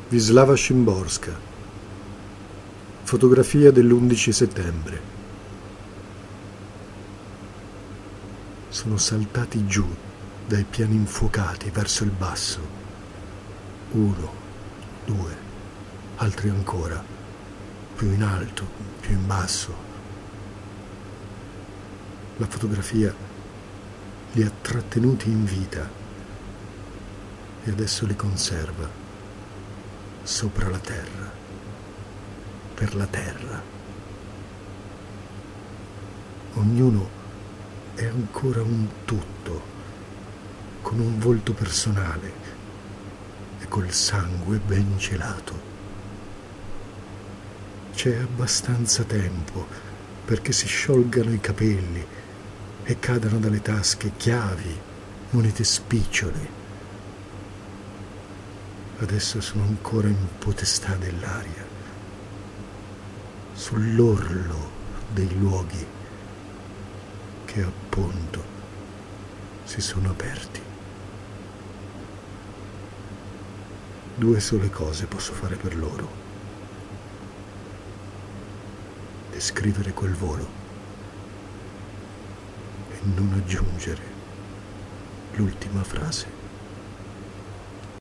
Wisława Szymborska. Fotografia dell'11 settembre. Sono saltati giù dai piani infuocati verso il basso. 1, 2, altri ancora, più in alto, più in basso. La fotografia li ha trattenuti in vita e adesso li conserva sopra la terra, per la terra. Ognuno è ancora un tutto, con un volto personale e col sangue ben gelato. C'è abbastanza tempo perché si sciolgano i capelli e cadano dalle tasche chiavi, monete spicciole. Adesso sono ancora in potestà dell'aria, sull'orlo dei luoghi che appunto si sono aperti. 2 sole cose posso fare per loro: descrivere quel volo e non aggiungere l'ultima frase.